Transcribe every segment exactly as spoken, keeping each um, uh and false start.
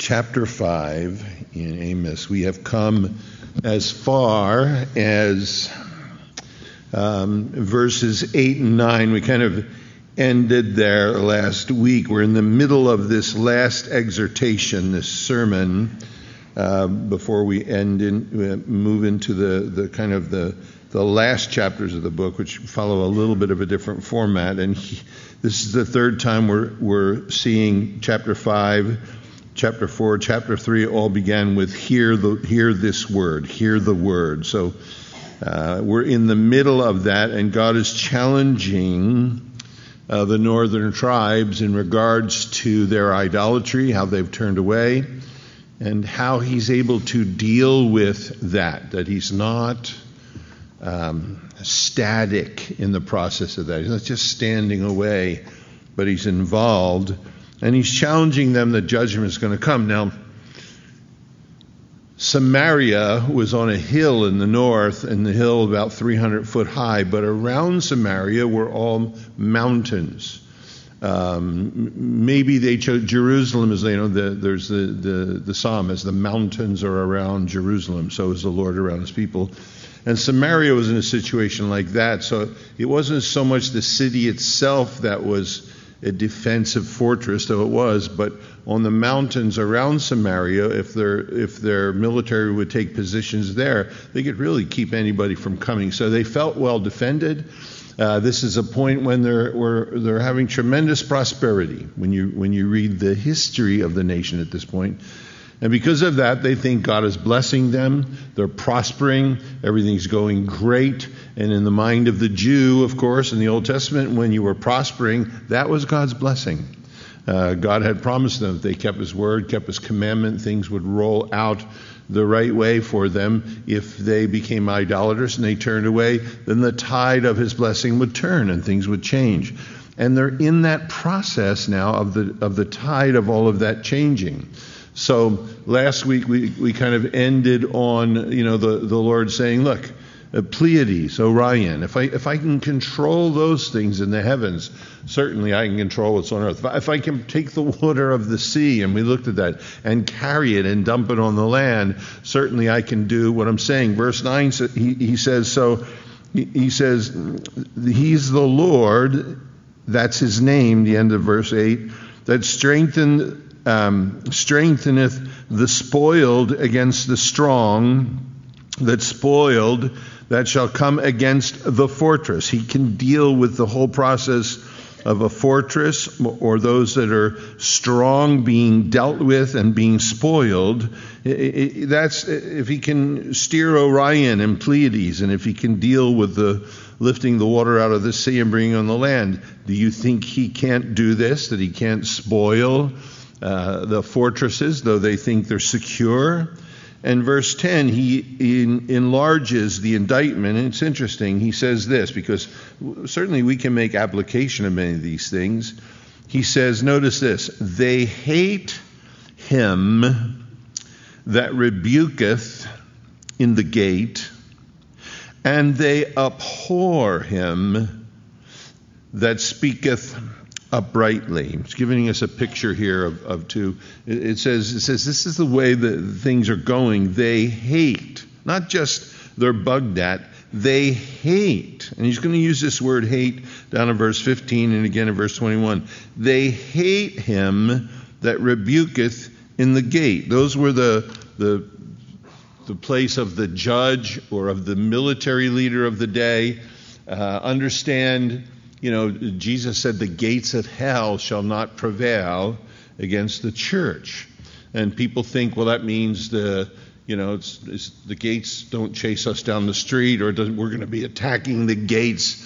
chapter five in Amos. We have come as far as um, verses eight and nine. We kind of ended there last week. We're in the middle of this last exhortation, this sermon, uh, before we end in, uh, move into the, the kind of the the last chapters of the book, which follow a little bit of a different format. And he, this is the third time we're we're seeing chapter five, chapter four, chapter three all began with hear the hear this word, hear the word. So uh, we're in the middle of that, and God is challenging uh, the northern tribes in regards to their idolatry, how they've turned away, and how He's able to deal with that. That He's not Um, static in the process of that. He's not just standing away, but He's involved, and He's challenging them that judgment is going to come. Now, Samaria was on a hill in the north, and the hill about three hundred foot high, but around Samaria were all mountains. Um, maybe they chose Jerusalem as, you know, the, there's the, the, the psalm as the mountains are around Jerusalem, so is the Lord around His people. And Samaria was in a situation like that, so it wasn't so much the city itself that was a defensive fortress, though it was, but on the mountains around Samaria, if their if their military would take positions there, they could really keep anybody from coming. So they felt well defended. Uh, this is a point when they're where they're having tremendous prosperity. When you when you read the history of the nation at this point. And because of that, they think God is blessing them. They're prospering. Everything's going great. And in the mind of the Jew, of course, in the Old Testament, when you were prospering, that was God's blessing. Uh, God had promised them if they kept His word, kept His commandment, things would roll out the right way for them. If they became idolaters and they turned away, then the tide of His blessing would turn and things would change. And they're in that process now of the of the tide of all of that changing. So last week we, we kind of ended on, you know, the, the Lord saying, look, uh, Pleiades, Orion, if I if I can control those things in the heavens, certainly I can control what's on earth. If I, if I can take the water of the sea, and we looked at that, and carry it and dump it on the land, certainly I can do what I'm saying. Verse nine, he, he says, so he, he says, He's the Lord, that's His name, the end of verse eight, that strengthened Um, strengtheneth the spoiled against the strong, that spoiled, that shall come against the fortress. He can deal with the whole process of a fortress, or those that are strong being dealt with and being spoiled. It, it, that's if He can steer Orion and Pleiades, and if He can deal with the lifting the water out of the sea and bringing it on the land. Do you think He can't do this? That He can't spoil Uh, the fortresses, though they think they're secure? And verse ten, he in, enlarges the indictment, and it's interesting. He says this, because certainly we can make application of many of these things. He says, notice this, they hate Him that rebuketh in the gate, and they abhor Him that speaketh uprightly. It's giving us a picture here of, of two. It, it says, it says, this is the way that things are going. They hate, not just they're bugged at, they hate. And he's going to use this word hate down in verse fifteen and again in verse twenty-one. They hate Him that rebuketh in the gate. Those were the, the, the place of the judge or of the military leader of the day. Uh, understand, you know, Jesus said the gates of hell shall not prevail against the church. And people think, well, that means the, you know, it's, it's, the gates don't chase us down the street, or it doesn't, we're going to be attacking the gates.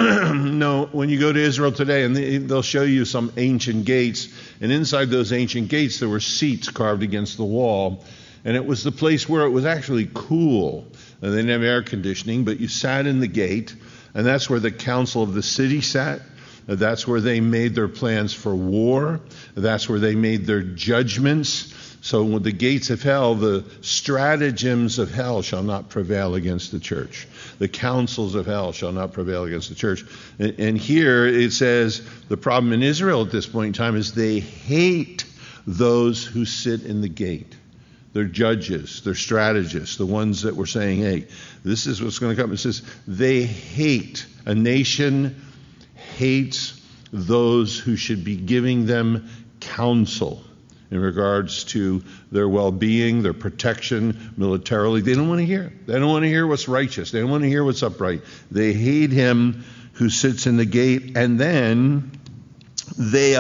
No, when you go to Israel today, and they, they'll show you some ancient gates, and inside those ancient gates there were seats carved against the wall, and it was the place where it was actually cool. And they didn't have air conditioning, but you sat in the gate. And that's where the council of the city sat. That's where they made their plans for war. That's where they made their judgments. So with the gates of hell, the stratagems of hell shall not prevail against the church. The counsels of hell shall not prevail against the church. And, and here it says the problem in Israel at this point in time is they hate those who sit in the gate. They're judges, they're strategists, the ones that were saying, hey, this is what's going to come. It says they hate, a nation hates those who should be giving them counsel in regards to their well-being, their protection militarily. They don't want to hear. They don't want to hear what's righteous. They don't want to hear what's upright. They hate him who sits in the gate, and then they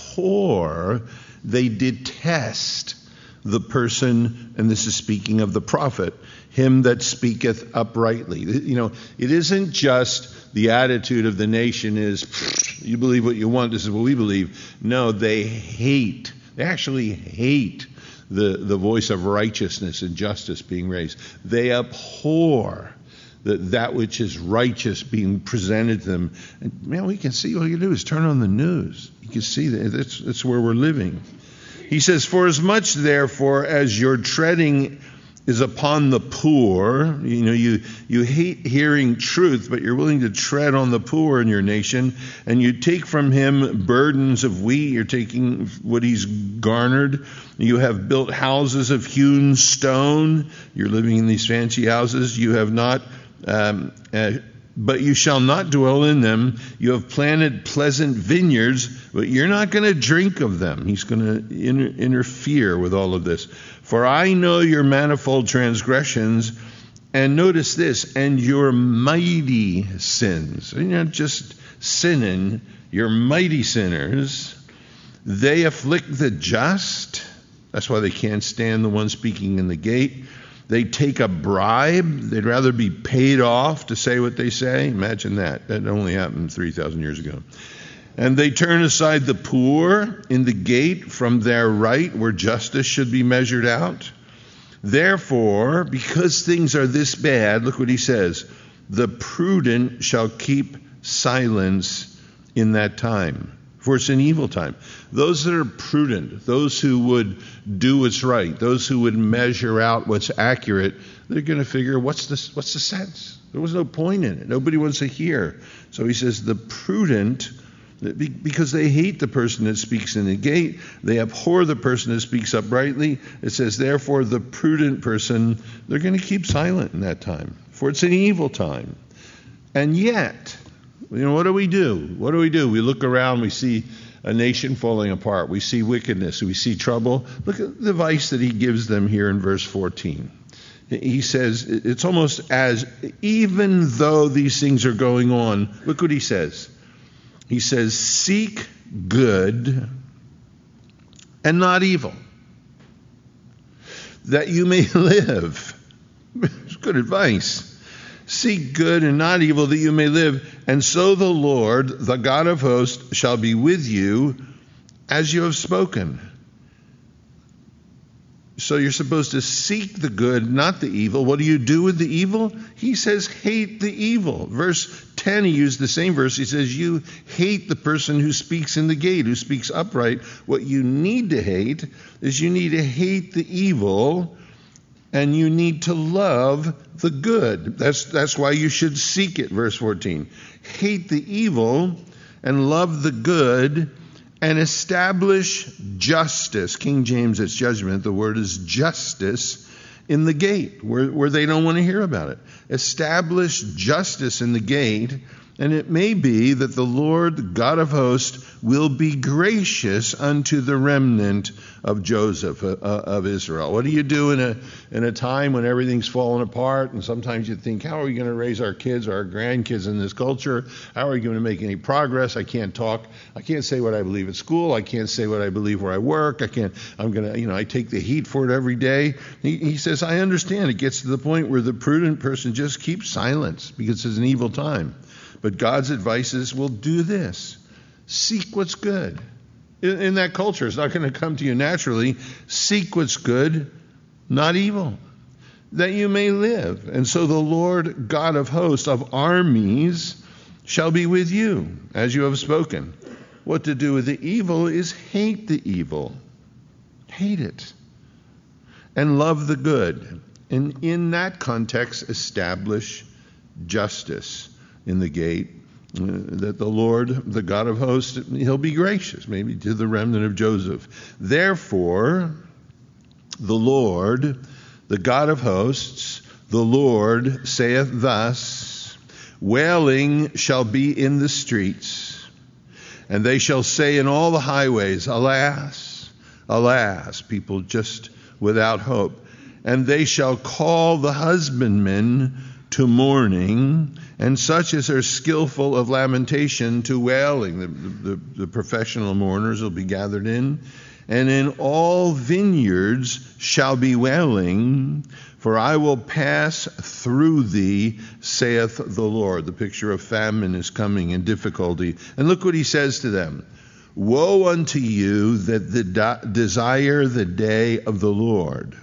abhor, they detest the person, and this is speaking of the prophet, him that speaketh uprightly. You know, it isn't just the attitude of the nation is, you believe what you want, this is what we believe. No, they hate, they actually hate the, the voice of righteousness and justice being raised. They abhor that, that which is righteous being presented to them. And man, we can see, all you do is turn on the news. You can see that that's, that's where we're living. He says, for as much, therefore, as your treading is upon the poor, you know, you, you hate hearing truth, but you're willing to tread on the poor in your nation, and you take from him burdens of wheat, you're taking what he's garnered. You have built houses of hewn stone, you're living in these fancy houses. You have not, um, uh, but you shall not dwell in them. You have planted pleasant vineyards, but you're not going to drink of them. He's going to inter- interfere with all of this. For I know your manifold transgressions, and notice this, and your mighty sins. You're not just sinning, you're mighty sinners. They afflict the just. That's why they can't stand the one speaking in the gate. They take a bribe. They'd rather be paid off to say what they say. Imagine that. That only happened three thousand years ago. And they turn aside the poor in the gate from their right, where justice should be measured out. Therefore, because things are this bad, look what he says, the prudent shall keep silence in that time. For it's an evil time. Those that are prudent, those who would do what's right, those who would measure out what's accurate, they're going to figure, what's the, what's the sense? There was no point in it. Nobody wants to hear. So he says the prudent, because they hate the person that speaks in the gate, they abhor the person that speaks uprightly. It says, therefore, the prudent person, they're going to keep silent in that time. For it's an evil time. And yet, you know, what do we do? What do we do? We look around, we see a nation falling apart. We see wickedness. We see trouble. Look at the advice that he gives them here in verse fourteen. He says, it's almost as, even though these things are going on, look what he says. He says, seek good and not evil, that you may live. It's good advice. Seek good and not evil, that you may live. And so the Lord, the God of hosts, shall be with you as you have spoken. So you're supposed to seek the good, not the evil. What do you do with the evil? He says, hate the evil. Verse ten, he used the same verse. He says, you hate the person who speaks in the gate, who speaks upright. What you need to hate is you need to hate the evil, and you need to love the good. That's, that's why you should seek it, verse fourteen. Hate the evil and love the good, and establish justice. King James, it's judgment. The word is justice in the gate, where, where they don't want to hear about it. Establish justice in the gate, and it may be that the Lord God of hosts will be gracious unto the remnant of Joseph, uh, of Israel. What do you do in a in a time when everything's falling apart? And sometimes you think, how are we going to raise our kids or our grandkids in this culture? How are we going to make any progress? I can't talk. I can't say what I believe at school. I can't say what I believe where I work. I can't. I'm going to, you know, I take the heat for it every day. He, he says, I understand. It gets to the point where the prudent person just keeps silence because it's an evil time. But God's advice is, well, do this. Seek what's good. In, in that culture, it's not going to come to you naturally. Seek what's good, not evil, that you may live. And so the Lord God of hosts, of armies, shall be with you, as you have spoken. What to do with the evil is hate the evil. Hate it. And love the good. And in that context, establish justice in the gate, that the Lord, the God of hosts, he'll be gracious, maybe to the remnant of Joseph. Therefore, the Lord, the God of hosts, the Lord saith thus, wailing shall be in the streets, and they shall say in all the highways, alas, alas, people just without hope. And they shall call the husbandmen to mourning, and such as are skillful of lamentation to wailing. The, the, the professional mourners will be gathered in. And in all vineyards shall be wailing, for I will pass through thee, saith the Lord. The picture of famine is coming and difficulty. And look what he says to them. Woe unto you that the de- desire the day of the Lord.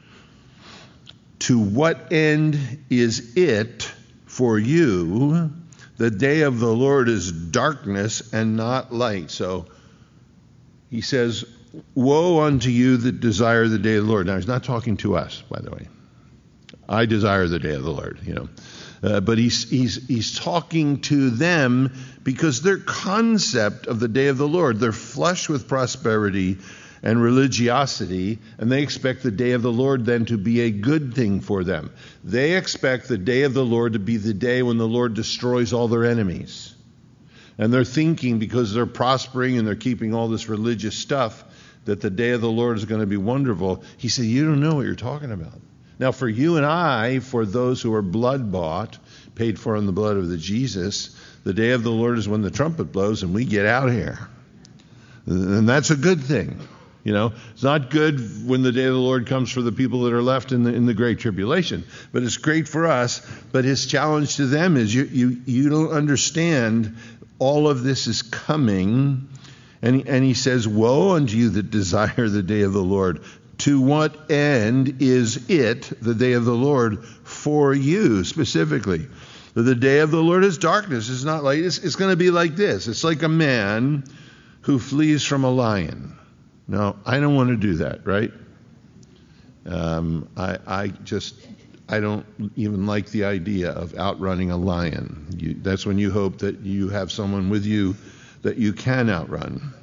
To what end is it for you? The day of the Lord is darkness and not light. So he says, woe unto you that desire the day of the Lord. Now, he's not talking to us, by the way. I desire the day of the Lord, you know. Uh, but he's, he's, he's talking to them because their concept of the day of the Lord, they're flush with prosperity and religiosity, and they expect the day of the Lord then to be a good thing for them. They expect the day of the Lord to be the day when the Lord destroys all their enemies. And they're thinking, because they're prospering and they're keeping all this religious stuff, that the day of the Lord is going to be wonderful. He said, you don't know what you're talking about. Now, for you and I, for those who are blood-bought, paid for in the blood of the Jesus, the day of the Lord is when the trumpet blows and we get out of here. And that's a good thing. You know, it's not good when the day of the Lord comes for the people that are left in the in the great tribulation, but it's great for us. But his challenge to them is you you you don't understand all of this is coming, and he, and he says, woe unto you that desire the day of the Lord. To what end is it, the day of the Lord, for you specifically? The day of the Lord is darkness. It's not like it's, it's going to be like this. It's like a man who flees from a lion. No, I don't want to do that, right? Um, I, I just, I don't even like the idea of outrunning a lion. You, that's when you hope that you have someone with you that you can outrun.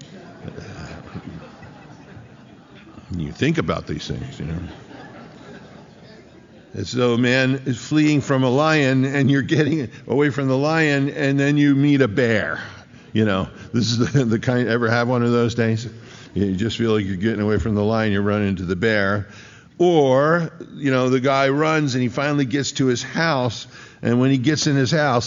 You think about these things, you know. As though a man is fleeing from a lion and you're getting away from the lion and then you meet a bear. You know, this is the, the kind, ever have one of those days? You just feel like you're getting away from the lion, you run into the bear. Or, you know, the guy runs and he finally gets to his house, and when he gets in his house,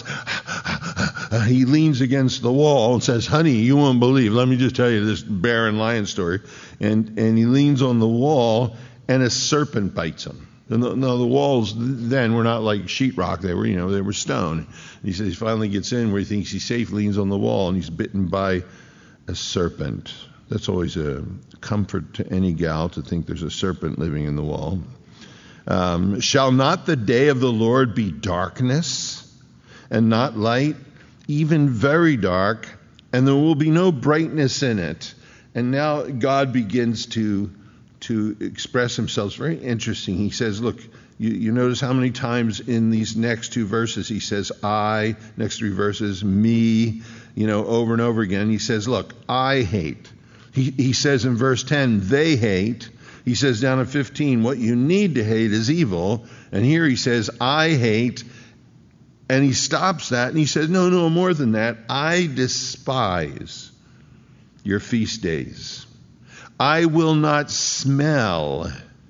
he leans against the wall and says, honey, you won't believe, let me just tell you this bear and lion story. And and he leans on the wall, and a serpent bites him. No, no, the walls then were not like sheetrock. They were, you know, they were stone. And he says he finally gets in where he thinks he's safe, leans on the wall, and he's bitten by a serpent. That's always a comfort to any gal to think there's a serpent living in the wall. Um, Shall not the day of the Lord be darkness and not light, even very dark, and there will be no brightness in it? And now God begins to to express himself. It's very interesting. He says, look, you, you notice how many times in these next two verses he says I, next three verses, me, you know, over and over again. He says, look, I hate. He, he says in verse ten, they hate. He says down in fifteen, what you need to hate is evil. And here he says, I hate. And he stops that and he says, no, no, more than that. I despise your feast days. I will not smell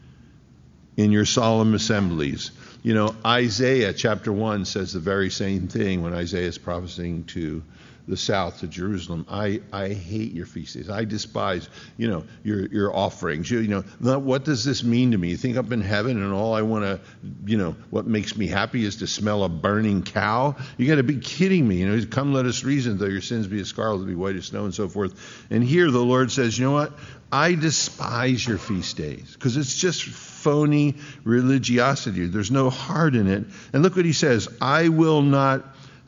in your solemn assemblies. You know, Isaiah chapter one says the very same thing when Isaiah is prophesying to the south, to Jerusalem. I, I hate your feast days. I despise, you know, your your offerings. You, you know, not, what does this mean to me? You think up in heaven and all I want to, you know, what makes me happy is to smell a burning cow? You got to be kidding me. You know, come let us reason, though your sins be as scarlet, be white as snow, and so forth. And here the Lord says, you know what? I despise your feast days because it's just phony religiosity. There's no heart in it. And look what he says. I will not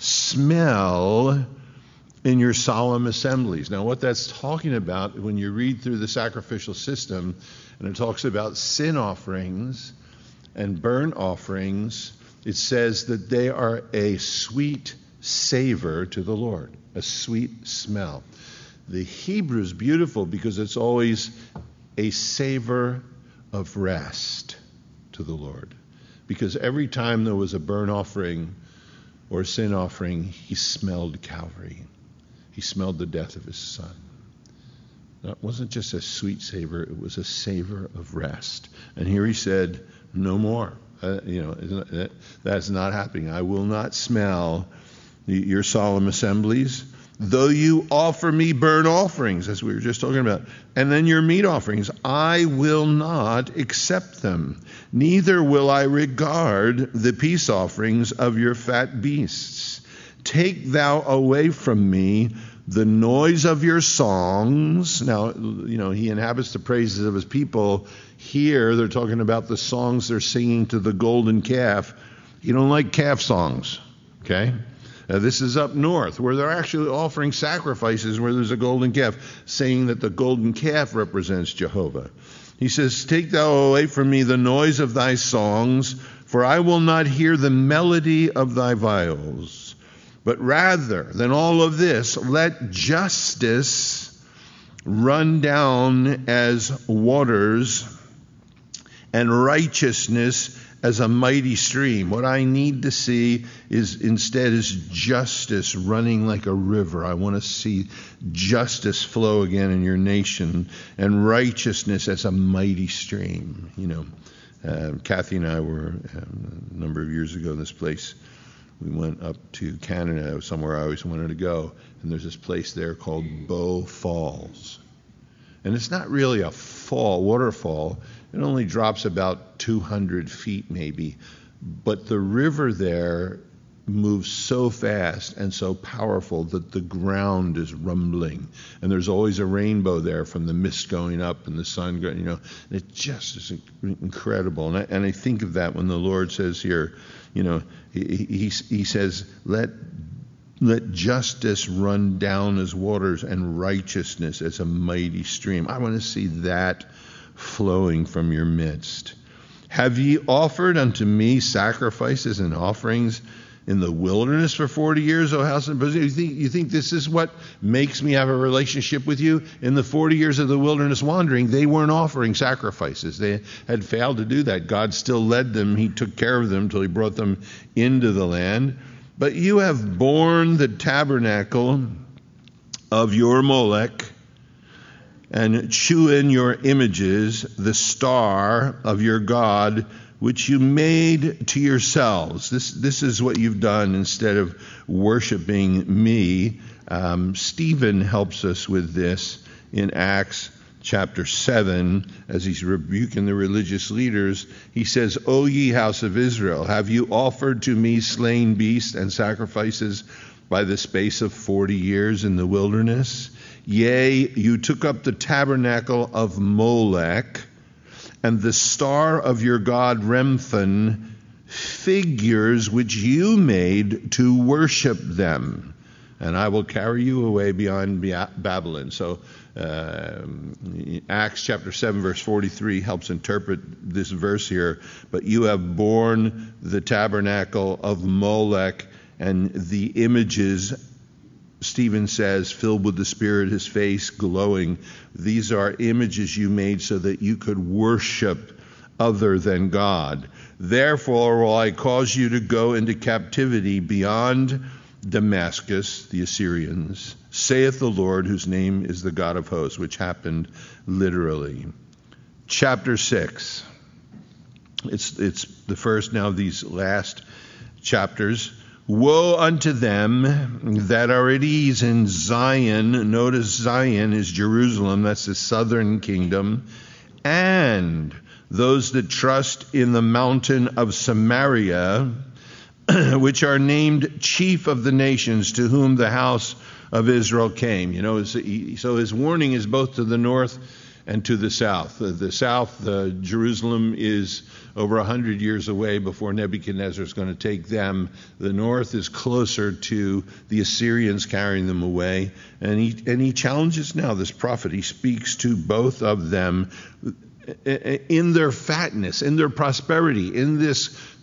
smell in your solemn assemblies. Now, what that's talking about, when you read through the sacrificial system, and it talks about sin offerings and burnt offerings, it says that they are a sweet savor to the Lord, a sweet smell. The Hebrew is beautiful because it's always a savor of rest to the Lord. Because every time there was a burnt offering or a sin offering, he smelled Calvary. He smelled the death of his son. It wasn't just a sweet savor, it was a savor of rest. And here he said, no more. Uh, you know, that, that's not happening. I will not smell your solemn assemblies, though you offer me burnt offerings, as we were just talking about, and then your meat offerings, I will not accept them. Neither will I regard the peace offerings of your fat beasts. Take thou away from me the noise of your songs. Now, you know, he inhabits the praises of his people. Here, they're talking about the songs they're singing to the golden calf. You don't like calf songs, okay? Uh, this is up north, where they're actually offering sacrifices where there's a golden calf, saying that the golden calf represents Jehovah. He says, take thou away from me the noise of thy songs, for I will not hear the melody of thy viols. But rather than all of this, let justice run down as waters, and righteousness as a mighty stream. What I need to see is instead is justice running like a river. I want to see justice flow again in your nation, and righteousness as a mighty stream. You know, uh, Kathy and I were um, a number of years ago in this place. We went up to Canada, somewhere I always wanted to go, and there's this place there called Bow Falls. And it's not really a fall, waterfall. It only drops about two hundred feet maybe. But the river there moves so fast and so powerful that the ground is rumbling. And there's always a rainbow there from the mist going up and the sun going, you know. It just is incredible. And I, and I think of that when the Lord says here, you know, he, he, he says, let Let justice run down as waters and righteousness as a mighty stream. I want to see that flowing from your midst. Have ye offered unto me sacrifices and offerings in the wilderness for forty years, O house of Israel? You think, you think this is what makes me have a relationship with you? In the forty years of the wilderness wandering, they weren't offering sacrifices. They had failed to do that. God still led them. He took care of them until he brought them into the land. But you have borne the tabernacle of your Molech, and chew in your images the star of your God, which you made to yourselves. This this is what you've done instead of worshiping me. Um, Stephen helps us with this in Acts chapter seven, as he's rebuking the religious leaders. He says, O ye house of Israel, have you offered to me slain beasts and sacrifices by the space of forty years in the wilderness? Yea, you took up the tabernacle of Molech, and the star of your god Remphan, figures which you made to worship them. And I will carry you away beyond Babylon. So uh, Acts chapter seven, verse forty-three helps interpret this verse here. But you have borne the tabernacle of Molech, and the images, Stephen says, filled with the Spirit, his face glowing. These are images you made so that you could worship other than God. Therefore will I cause you to go into captivity beyond Damascus, the Assyrians, saith the Lord, whose name is the God of hosts, which happened literally. Chapter six. It's, it's the first now of these last chapters. Woe unto them that are at ease in Zion. Notice Zion is Jerusalem. That's the southern kingdom. And those that trust in the mountain of Samaria, which are named chief of the nations, to whom the house of Israel came. You know, so his warning is both to the north and to the south. The south, uh, Jerusalem, is over a hundred years away before Nebuchadnezzar is going to take them. The north is closer to the Assyrians carrying them away. And he, and he challenges now this prophet. He speaks to both of them in their fatness, in their prosperity, in this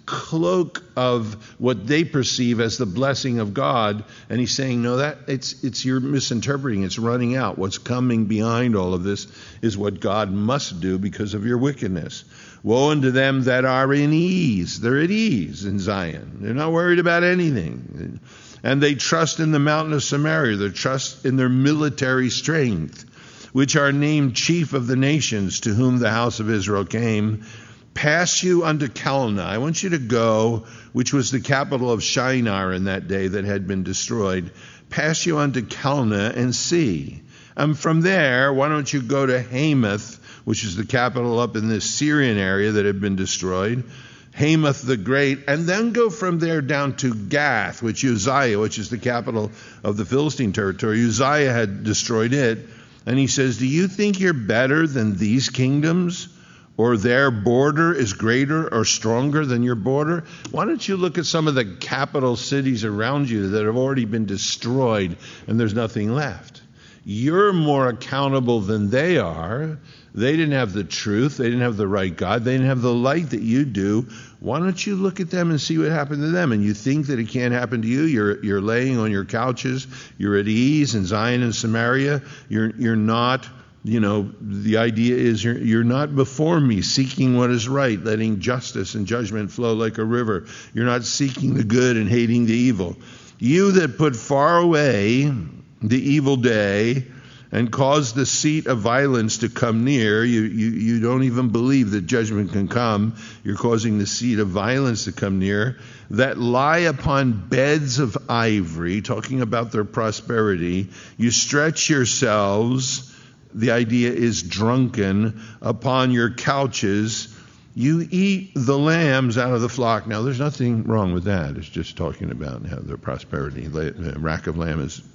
cloak of what they perceive as the blessing of God, and he's saying, no, that it's it's you're misinterpreting. It's running out. What's coming behind all of this is what God must do because of your wickedness. Woe unto them that are in ease. They're at ease in Zion. They're not worried about anything. And they trust in the mountain of Samaria. They trust in their military strength, which are named chief of the nations, to whom the house of Israel came. Pass you unto Calneh. I want you to go, which was the capital of Shinar in that day that had been destroyed. Pass you unto Calneh and see. And from there, why don't you go to Hamath, which is the capital up in this Syrian area that had been destroyed, Hamath the Great, and then go from there down to Gath, which Uzziah, which is the capital of the Philistine territory. Uzziah had destroyed it. And he says, do you think you're better than these kingdoms? Or their border is greater or stronger than your border? Why don't you look at some of the capital cities around you that have already been destroyed and there's nothing left? You're more accountable than they are. They didn't have the truth. They didn't have the right God. They didn't have the light that you do. Why don't you look at them and see what happened to them? And you think that it can't happen to you? You're you're laying on your couches. You're at ease in Zion and Samaria. You're you're not. You know, the idea is you're, you're not before me seeking what is right, letting justice and judgment flow like a river. You're not seeking the good and hating the evil. You that put far away the evil day and cause the seat of violence to come near, you, you, you don't even believe that judgment can come. You're causing the seat of violence to come near, that lie upon beds of ivory, talking about their prosperity. You stretch yourselves. The idea is drunken upon your couches. You eat the lambs out of the flock. Now, there's nothing wrong with that. It's just talking about how their prosperity. A rack of lamb is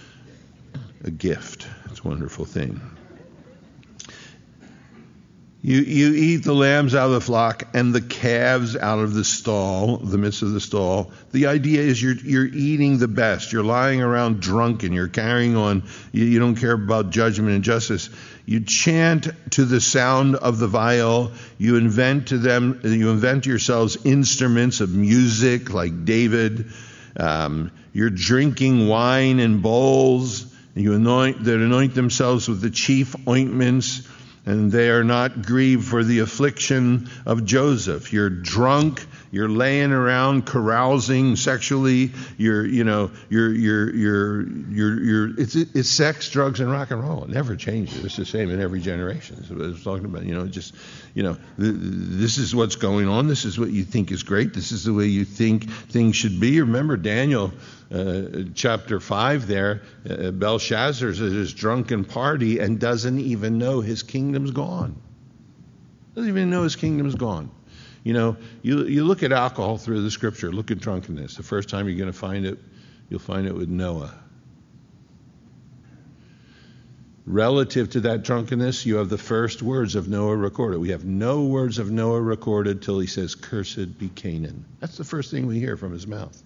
a gift. It's a wonderful thing. You you eat the lambs out of the flock and the calves out of the stall, the midst of the stall. The idea is you're you're eating the best. You're lying around drunken. You're carrying on. You, you don't care about judgment and justice. You chant to the sound of the viol. You invent to them. You invent yourselves instruments of music like David. Um, you're drinking wine in bowls. You anoint that anoint themselves with the chief ointments. And they are not grieved for the affliction of Joseph. You're drunk. You're laying around carousing sexually. You're, you know, you're, you're, you're, you're, you're it's, it's sex, drugs, and rock and roll. It never changes. It's the same in every generation. So I was talking about, you know, just, you know, th- this is what's going on. This is what you think is great. This is the way you think things should be. Remember Daniel uh, chapter five there, uh, Belshazzar's at his drunken party and doesn't even know his kingdom's gone. Doesn't even know his kingdom's gone. You know, you you look at alcohol through the scripture, look at drunkenness. The first time you're going to find it, you'll find it with Noah. Relative to that drunkenness, you have the first words of Noah recorded. We have no words of Noah recorded till he says, "Cursed be Canaan." That's the first thing we hear from his mouth.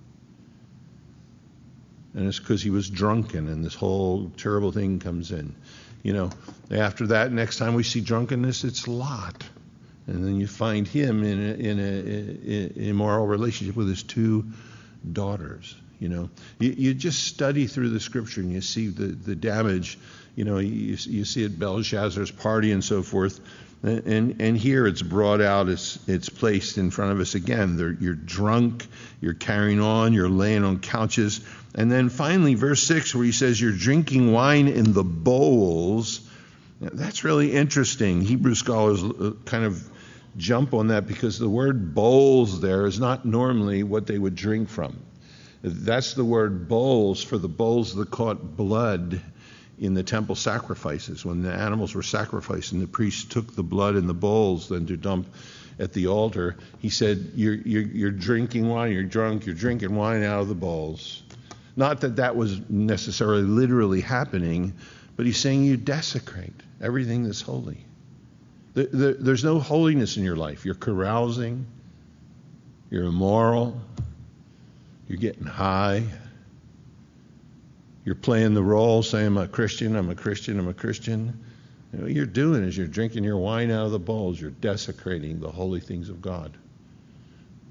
And it's because he was drunken, and this whole terrible thing comes in. You know, after that, next time we see drunkenness, it's Lot. And then you find him in a, in a, a immoral relationship with his two daughters. You know, you, you just study through the scripture and you see the, the damage. You know, you, you see at Belshazzar's party and so forth. And and here it's brought out, it's it's placed in front of us again. They're, you're drunk, you're carrying on, you're laying on couches. And then finally, verse six, where he says you're drinking wine in the bowls. That's really interesting. Hebrew scholars kind of jump on that because the word bowls there is not normally what they would drink from. That's the word bowls for the bowls that caught blood in the temple sacrifices. When the animals were sacrificed and the priests took the blood in the bowls then to dump at the altar, he said, you're, you're, you're drinking wine, you're drunk, you're drinking wine out of the bowls. Not that that was necessarily literally happening, but he's saying you desecrate everything that's holy. The, the, there's no holiness in your life. You're carousing, you're immoral, you're getting high, you're playing the role, saying I'm a Christian, I'm a Christian, I'm a Christian. You know, what you're doing is you're drinking your wine out of the bowls. You're desecrating the holy things of God.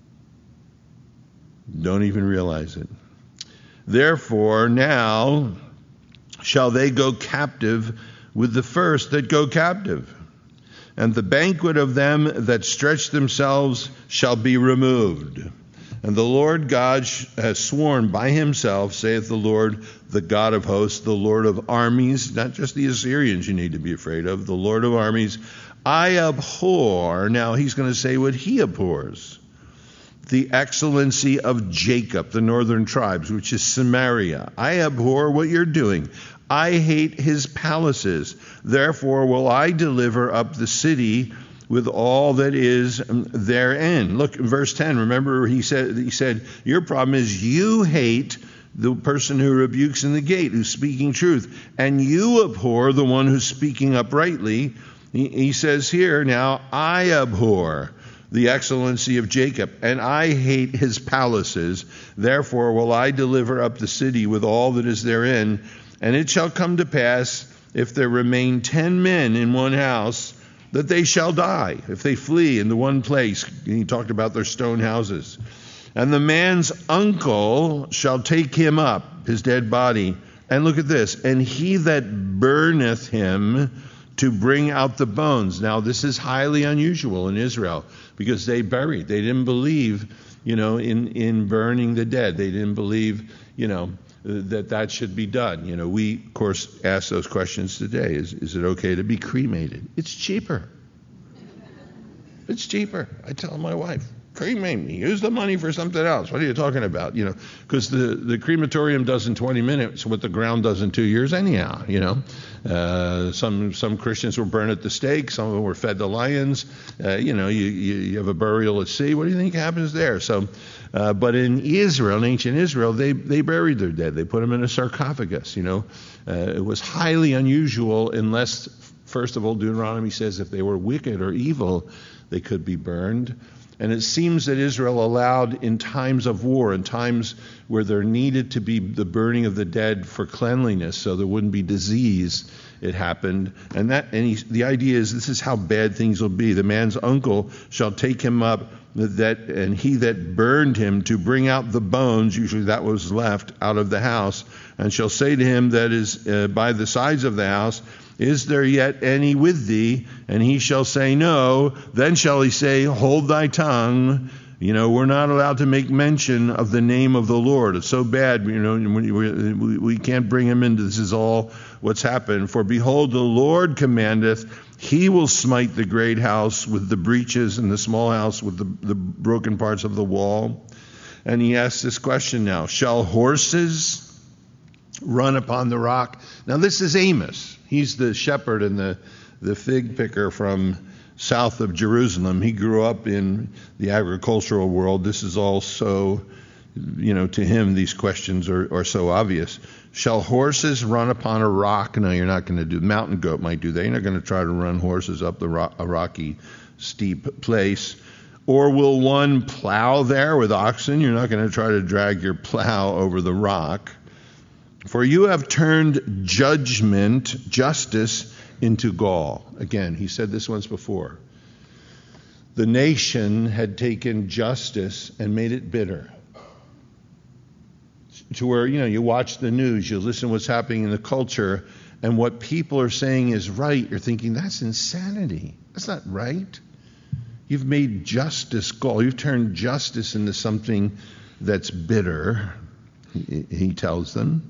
Don't even realize it. Therefore, now shall they go captive with the first that go captive, and the banquet of them that stretch themselves shall be removed. And the Lord God has sworn by himself, saith the Lord, the God of hosts, the Lord of armies, not just the Assyrians you need to be afraid of, the Lord of armies, I abhor, now he's going to say what he abhors, the excellency of Jacob, the northern tribes, which is Samaria. I abhor what you're doing. I hate his palaces. Therefore will I deliver up the city with all that is therein. Look, verse ten. Remember, he said, he said, your problem is you hate the person who rebukes in the gate, who's speaking truth, and you abhor the one who's speaking uprightly. He, he says here, now, I abhor the excellency of Jacob, and I hate his palaces. Therefore will I deliver up the city with all that is therein. And it shall come to pass, if there remain ten men in one house, that they shall die, if they flee into one place. He talked about their stone houses. And the man's uncle shall take him up, his dead body. And look at this. And he that burneth him to bring out the bones. Now, this is highly unusual in Israel, because they buried. They didn't believe, you know, in, in burning the dead. They didn't believe, you know, that that should be done. You know, we, of course, ask those questions today. Is, is it okay to be cremated? It's cheaper. It's cheaper. I tell my wife, cremate me. Use the money for something else. What are you talking about? You know, because the, the crematorium does in twenty minutes what the ground does in two years anyhow, you know. Uh, some some Christians were burned at the stake. Some of them were fed to lions. Uh, you know, you, you, you have a burial at sea. What do you think happens there? So, uh, but in Israel, in ancient Israel, they, they buried their dead. They put them in a sarcophagus, you know. Uh, it was highly unusual unless, first of all, Deuteronomy says if they were wicked or evil, they could be burned. And it seems that Israel allowed in times of war, in times where there needed to be the burning of the dead for cleanliness, so there wouldn't be disease, it happened. And that, and he, the idea is this is how bad things will be. The man's uncle shall take him up, that, and he that burned him to bring out the bones, usually that was left, out of the house, and shall say to him that is uh, by the sides of the house, is there yet any with thee? And he shall say, no. Then shall he say, hold thy tongue. You know, we're not allowed to make mention of the name of the Lord. It's so bad, you know, we, we can't bring him into this is all what's happened. For behold, the Lord commandeth, he will smite the great house with the breaches and the small house with the, the broken parts of the wall. And he asks this question now, shall horses run upon the rock? Now this is Amos. He's the shepherd and the, the fig picker from south of Jerusalem. He grew up in the agricultural world. This is all so, you know, to him these questions are, are so obvious. Shall horses run upon a rock? No, you're not going to do. Mountain goat might do that. You're not going to try to run horses up the rock, a rocky, steep place. Or will one plow there with oxen? You're not going to try to drag your plow over the rock. For you have turned judgment, justice, into gall. Again, he said this once before. The nation had taken justice and made it bitter. To where, you know, you watch the news, you listen to what's happening in the culture, and what people are saying is right. You're thinking, that's insanity. That's not right. You've made justice gall. You've turned justice into something that's bitter, he tells them.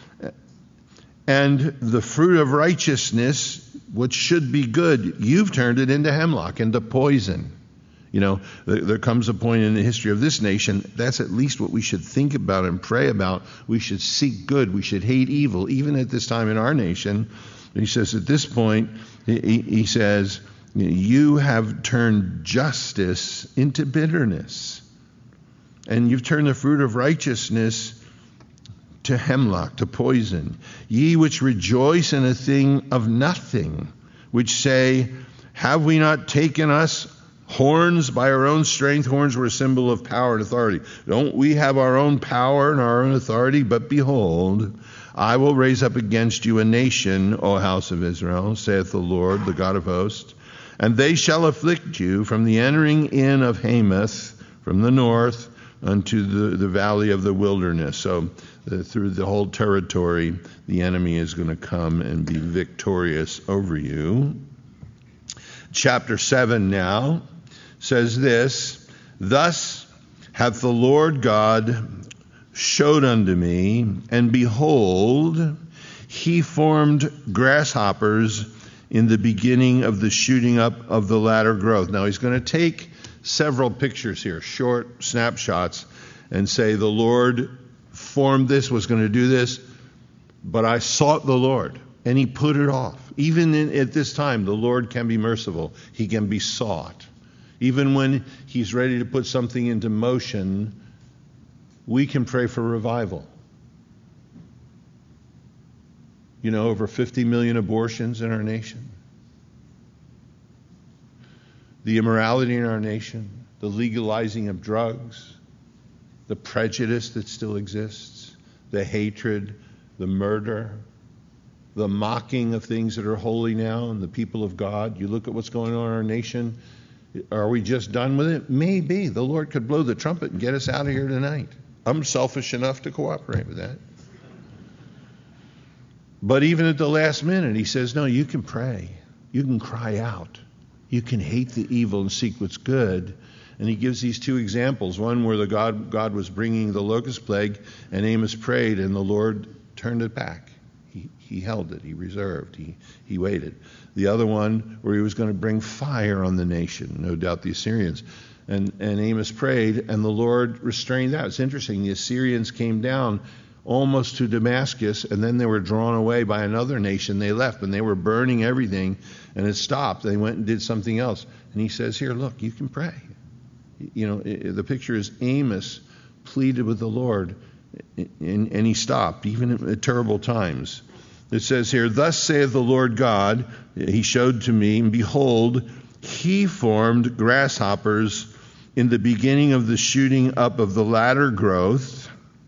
And the fruit of righteousness, which should be good, you've turned it into hemlock, into poison. You know, there, there comes a point in the history of this nation, that's at least what we should think about and pray about. We should seek good. We should hate evil, even at this time in our nation. He says at this point, he, he says, you have turned justice into bitterness. And you've turned the fruit of righteousness to hemlock, to poison. Ye which rejoice in a thing of nothing, which say, have we not taken us horns by our own strength? Horns were a symbol of power and authority. Don't we have our own power and our own authority? But behold, I will raise up against you a nation, O house of Israel, saith the Lord, the God of hosts, and they shall afflict you from the entering in of Hamath, from the north, unto the, the valley of the wilderness. So uh, through the whole territory, the enemy is going to come and be victorious over you. Chapter seven now says this, Thus hath the Lord God showed unto me, and behold, he formed grasshoppers in the beginning of the shooting up of the latter growth. Now he's going to take several pictures here, short snapshots, and say the Lord formed this, was going to do this, but I sought the Lord, and he put it off. Even in, at this time, the Lord can be merciful. He can be sought. Even when he's ready to put something into motion, we can pray for revival. You know, over fifty million abortions in our nation. The immorality in our nation, the legalizing of drugs, the prejudice that still exists, the hatred, the murder, the mocking of things that are holy now and the people of God. You look at what's going on in our nation. Are we just done with it? Maybe. The Lord could blow the trumpet and get us out of here tonight. I'm selfish enough to cooperate with that. But even at the last minute, he says, no, you can pray. You can cry out. You can hate the evil and seek what's good. And he gives these two examples. One where the God, God was bringing the locust plague, and Amos prayed, and the Lord turned it back. He, he held it. He reserved. He, he waited. The other one where he was going to bring fire on the nation, no doubt the Assyrians. And, and Amos prayed, and the Lord restrained that. It's interesting. The Assyrians came down almost to Damascus, and then they were drawn away by another nation. They left, and they were burning everything, and it stopped. They went and did something else. And he says, here, look, you can pray. You know, the picture is Amos pleaded with the Lord, and, and he stopped, even at terrible times. It says here, Thus saith the Lord God, he showed to me, and behold, he formed grasshoppers in the beginning of the shooting up of the latter growth.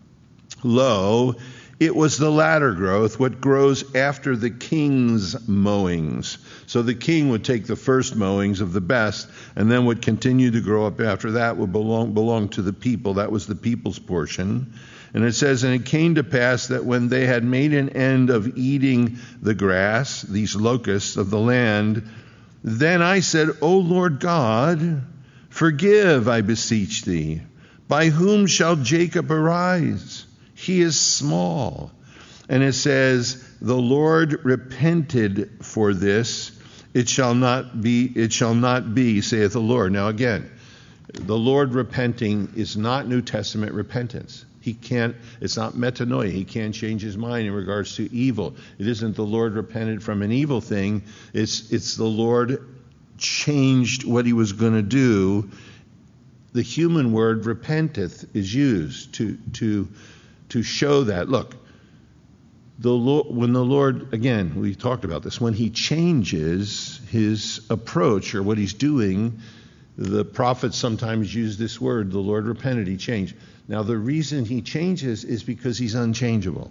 Lo, it was the latter growth, what grows after the king's mowings. So the king would take the first mowings of the best, and then would continue to grow up after that would belong, belong to the people. That was the people's portion. And it says, And it came to pass that when they had made an end of eating the grass, these locusts of the land, then I said, O Lord God, forgive, I beseech thee. By whom shall Jacob arise? He is small. And it says, the Lord repented for this. It shall not be, it shall not be, saith the Lord. Now again, the Lord repenting is not New Testament repentance. He can't, it's not metanoia. He can't change his mind in regards to evil. It isn't the Lord repented from an evil thing. It's, it's the Lord changed what he was going to do. The human word repenteth is used to, to, to show that. Look, the Lord, when the Lord, again, we talked about this, when he changes his approach or what he's doing, the prophets sometimes use this word, the Lord repented, he changed. Now, the reason he changes is because he's unchangeable.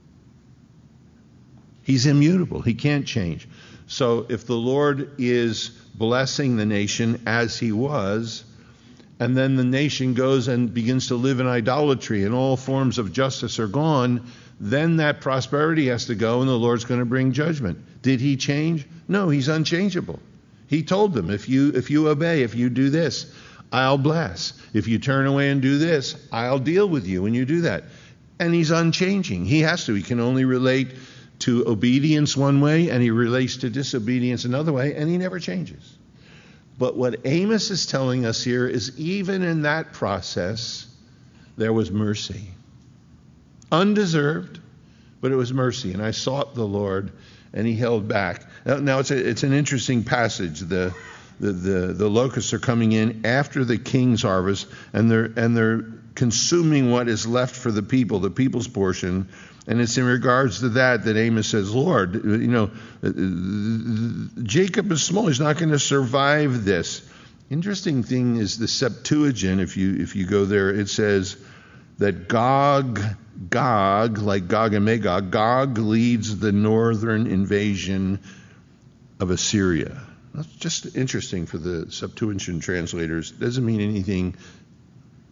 He's immutable. He can't change. So if the Lord is blessing the nation as he was, and then the nation goes and begins to live in idolatry and all forms of justice are gone, then that prosperity has to go and the Lord's going to bring judgment. Did he change? No, he's unchangeable. He told them, if you if you obey, if you do this, I'll bless. If you turn away and do this, I'll deal with you when you do that. And he's unchanging. He has to. He can only relate to obedience one way, and he relates to disobedience another way, and he never changes. But what Amos is telling us here is even in that process, there was mercy. Undeserved, but it was mercy. And I sought the Lord, and he held back. Now, now it's, a, it's an interesting passage. The, the, the, the locusts are coming in after the king's harvest, and they're, and they're consuming what is left for the people, the people's portion. And it's in regards to that that Amos says, Lord, you know, Jacob is small. He's not going to survive this. Interesting thing is the Septuagint, if you if you go there, it says that Gog, Gog, like Gog and Magog, Gog leads the northern invasion of Assyria. That's just interesting for the Septuagint translators. It doesn't mean anything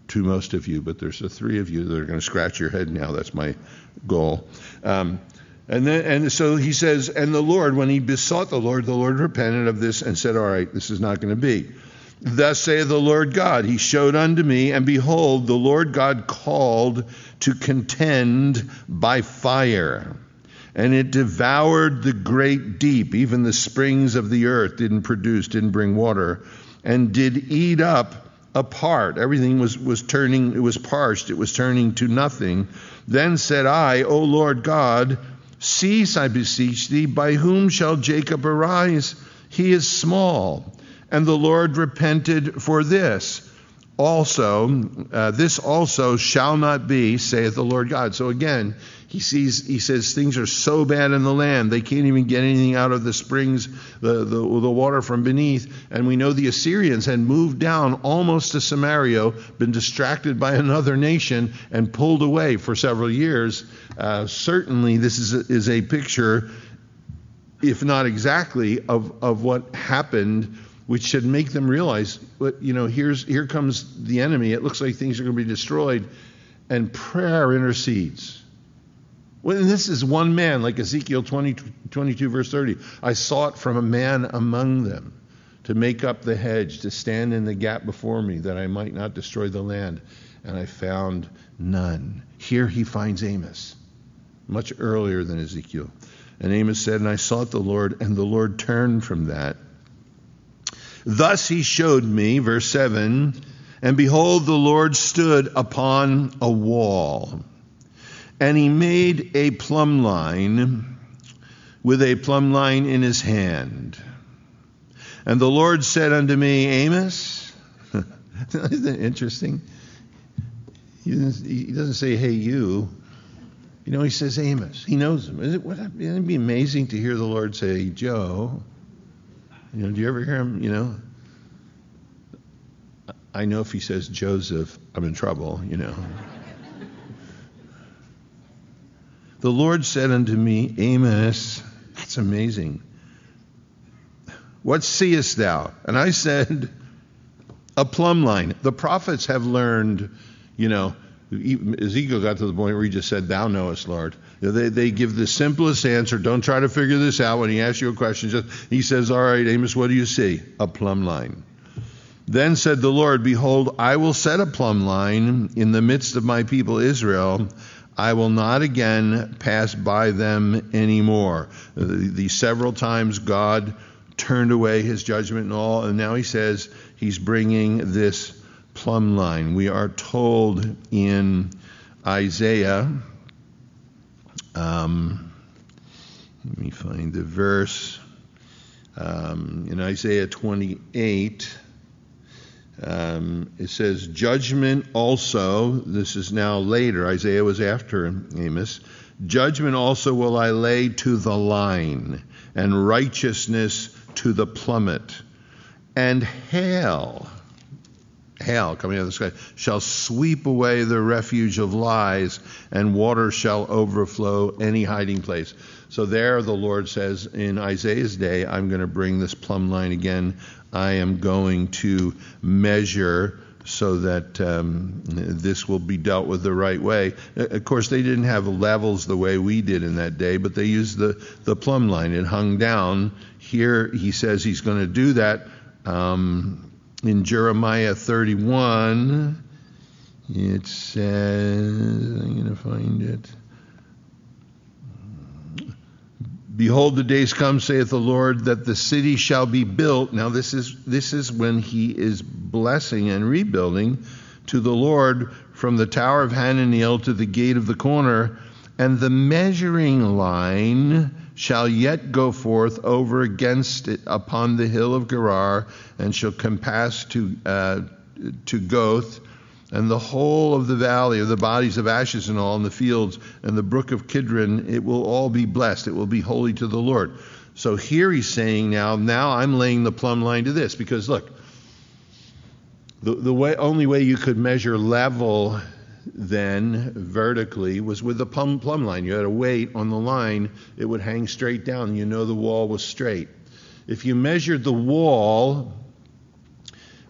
to most of you, but there's the three of you that are going to scratch your head now. That's my goal. Um, and then, and so he says, and the Lord, when he besought the Lord, the Lord repented of this and said, all right, this is not going to be. Thus saith the Lord God, he showed unto me, and behold, the Lord God called to contend by fire. And it devoured the great deep, even the springs of the earth didn't produce, didn't bring water, and did eat up a part. Everything was, was turning, it was parched, it was turning to nothing. Then said I, O Lord God, cease, I beseech thee, by whom shall Jacob arise? He is small. And the Lord repented for this. Also, uh, this also shall not be, saith the Lord God. So again, he sees, he says things are so bad in the land, they can't even get anything out of the springs, the, the, the water from beneath. And we know the Assyrians had moved down almost to Samaria, been distracted by another nation, and pulled away for several years. Uh, certainly, this is a, is a picture, if not exactly, of, of what happened, which should make them realize, you know, here's here comes the enemy. It looks like things are going to be destroyed, and prayer intercedes. Well, and this is one man, like Ezekiel twenty, twenty-two, verse thirty. I sought from a man among them to make up the hedge, to stand in the gap before me, that I might not destroy the land. And I found none. Here he finds Amos, much earlier than Ezekiel. And Amos said, and I sought the Lord, and the Lord turned from that. Thus he showed me, verse seven, and behold, the Lord stood upon a wall, and he made a plumb line with a plumb line in his hand. And the Lord said unto me, Amos, isn't that interesting? He doesn't, he doesn't say, hey, you. You know, he says Amos. He knows him. Isn't it, wouldn't it be amazing to hear the Lord say, Joe? You know, do you ever hear him, you know? I know if he says Joseph, I'm in trouble, you know. The Lord said unto me, Amos, that's amazing. What seest thou? And I said, a plumb line. The prophets have learned, you know, Ezekiel got to the point where he just said, thou knowest, Lord. They, they give the simplest answer. Don't try to figure this out. When he asks you a question, just, he says, all right, Amos, what do you see? A plumb line. Then said the Lord, behold, I will set a plumb line in the midst of my people Israel. I will not again pass by them anymore. The, the several times God turned away his judgment and all, and now he says he's bringing this plumb line. We are told in Isaiah, um, let me find the verse, um, in Isaiah twenty-eight, um, it says, judgment also, this is now later, Isaiah was after Amos, judgment also will I lay to the line, and righteousness to the plummet, and hail, hail coming out of the sky, shall sweep away the refuge of lies, and water shall overflow any hiding place. So there the Lord says in Isaiah's day, I'm going to bring this plumb line again. I am going to measure so that um, this will be dealt with the right way. Of course, they didn't have levels the way we did in that day, but they used the, the plumb line. It hung down. Here he says he's going to do that. Um, in Jeremiah thirty-one, it says, I'm going to find it. Behold, the days come, saith the Lord, that the city shall be built. Now this is this is when he is blessing and rebuilding to the Lord from the tower of Hananiel to the gate of the corner, and the measuring line shall yet go forth over against it upon the hill of Gerar, and shall compass to uh, to Goth, and the whole of the valley of the bodies of ashes and all in the fields and the brook of Kidron, it will all be blessed. It will be holy to the Lord. So here he's saying now, now I'm laying the plumb line to this, because look, the, the way, only way you could measure level then vertically was with the plumb, plumb line. You had a weight on the line, it would hang straight down. You know the wall was straight. If you measured the wall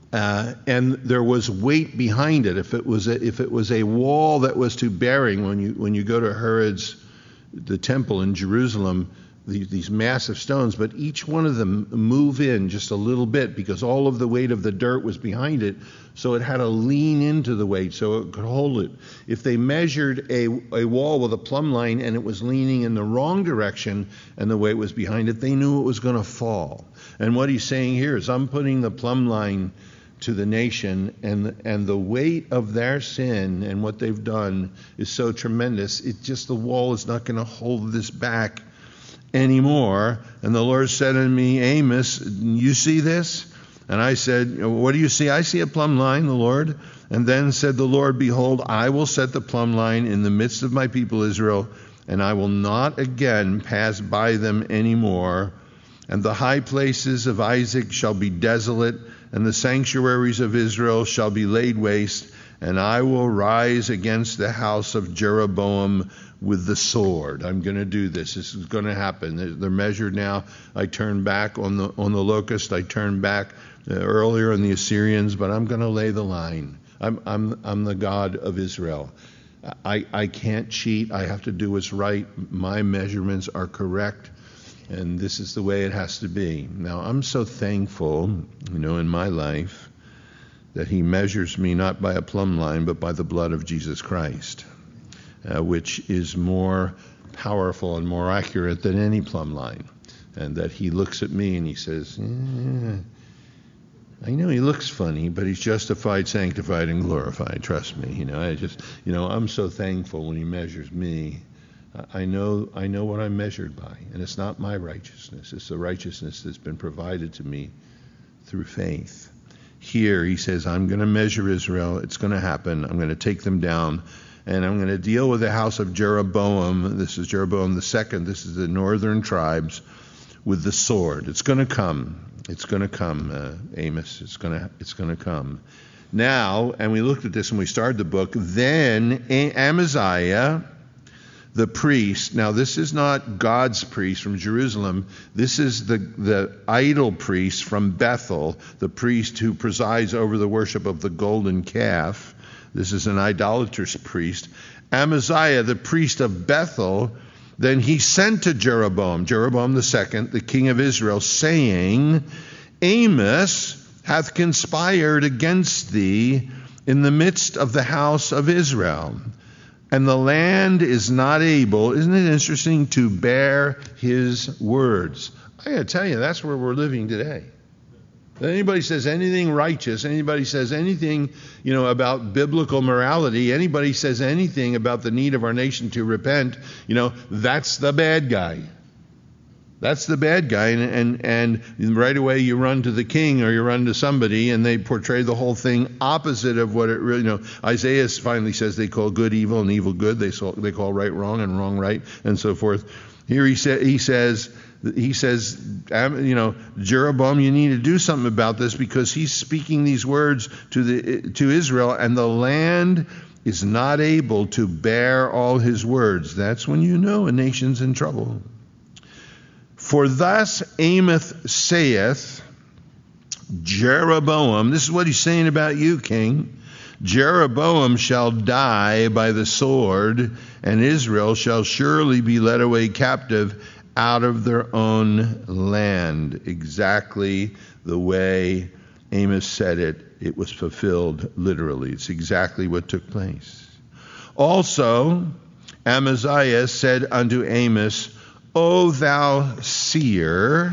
Uh, and there was weight behind it. If it was a, if it was a wall that was too bearing, when you when you go to Herod's, the temple in Jerusalem, the, these massive stones, but each one of them move in just a little bit because all of the weight of the dirt was behind it, so it had to lean into the weight so it could hold it. If they measured a, a wall with a plumb line and it was leaning in the wrong direction and the weight was behind it, they knew it was going to fall. And what he's saying here is, I'm putting the plumb line to the nation, and and the weight of their sin and what they've done is so tremendous, it just, the wall is not going to hold this back anymore. And the Lord said unto me, Amos, you see this? And I said, what do you see? I see a plumb line, the Lord. And then said the Lord, behold, I will set the plumb line in the midst of my people Israel, and I will not again pass by them anymore. And the high places of Isaac shall be desolate, and the sanctuaries of Israel shall be laid waste, and I will rise against the house of Jeroboam with the sword. I'm going to do this. This is going to happen. They're measured now. I turn back on the on the locust. I turn back uh, earlier on the Assyrians, but I'm going to lay the line. I'm I'm I'm the God of Israel. I I can't cheat. I have to do what's right. My measurements are correct. And this is the way it has to be. Now, I'm so thankful, you know, in my life that he measures me not by a plumb line, but by the blood of Jesus Christ, uh, which is more powerful and more accurate than any plumb line. And that he looks at me and he says, eh, I know he looks funny, but he's justified, sanctified, and glorified. Trust me. You know, I just, you know, I'm so thankful when he measures me. I know I know what I'm measured by, and it's not my righteousness. It's the righteousness that's been provided to me through faith. Here he says, I'm going to measure Israel. It's going to happen. I'm going to take them down, and I'm going to deal with the house of Jeroboam. This is Jeroboam the second. This is the northern tribes with the sword. It's going to come. It's going to come, uh, Amos. It's going to it's going to come. Now, and we looked at this when we started the book, then Amaziah, the priest, now this is not God's priest from Jerusalem, this is the, the idol priest from Bethel, the priest who presides over the worship of the golden calf. This is an idolatrous priest. Amaziah, the priest of Bethel, then he sent to Jeroboam, Jeroboam the second, the king of Israel, saying, Amos hath conspired against thee in the midst of the house of Israel. And the land is not able, isn't it interesting, to bear his words. I got to tell you, that's where we're living today. If anybody says anything righteous, anybody says anything, you know, about biblical morality, anybody says anything about the need of our nation to repent, you know, that's the bad guy. That's the bad guy, and, and and right away you run to the king or you run to somebody, and they portray the whole thing opposite of what it really. You know, Isaiah finally says they call good evil and evil good. They call, they call right wrong and wrong right, and so forth. Here he said he says he says you know, Jeroboam, you need to do something about this because he's speaking these words to the to Israel, and the land is not able to bear all his words. That's when you know a nation's in trouble. For thus Amos saith, Jeroboam, this is what he's saying about you, king, Jeroboam shall die by the sword, and Israel shall surely be led away captive out of their own land. Exactly the way Amos said it, it was fulfilled literally. It's exactly what took place. Also, Amaziah said unto Amos, O thou seer,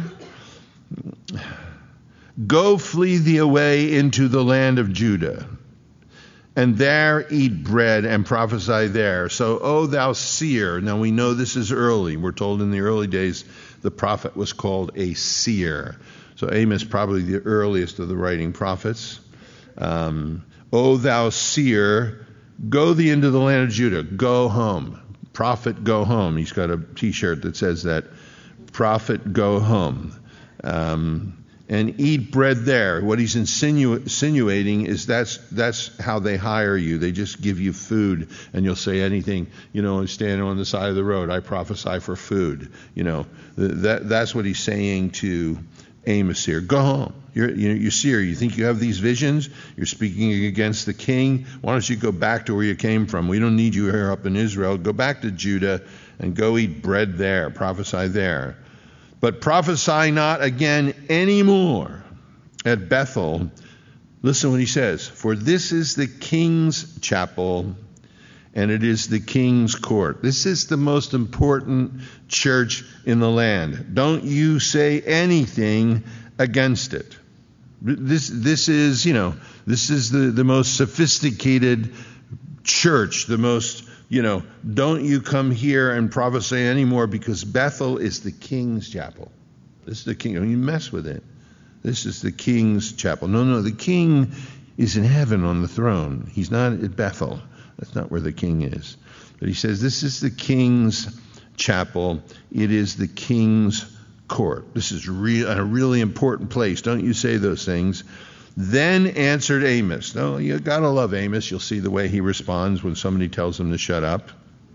go flee thee away into the land of Judah, and there eat bread and prophesy there. So, O thou seer, now we know this is early. We're told in the early days the prophet was called a seer. So Amos probably the earliest of the writing prophets. Um, o thou seer, go thee into the land of Judah, go home. Prophet, go home. He's got a T-shirt that says that. Prophet, go home. Um, and eat bread there. What he's insinu- insinuating is that's that's how they hire you. They just give you food, and you'll say anything. You know, stand on the side of the road. I prophesy for food. You know, that that's what he's saying to Amos here. Go home. You're, you're, you're seer. You think you have these visions? You're speaking against the king. Why don't you go back to where you came from? We don't need you here up in Israel. Go back to Judah and go eat bread there. Prophesy there. But prophesy not again anymore at Bethel. Listen what he says. For this is the king's chapel, and it is the king's court. This is the most important church in the land. Don't you say anything against it. This this is, you know, this is the, the most sophisticated church, the most, you know, don't you come here and prophesy anymore, because Bethel is the king's chapel. This is the king. Don't you mess with it. This is the king's chapel. No, no, the king is in heaven on the throne. He's not at Bethel. That's not where the king is. But he says, this is the king's chapel. It is the king's court. This is re- a really important place. Don't you say those things. Then answered Amos. No, you got to love Amos. You'll see the way he responds when somebody tells him to shut up.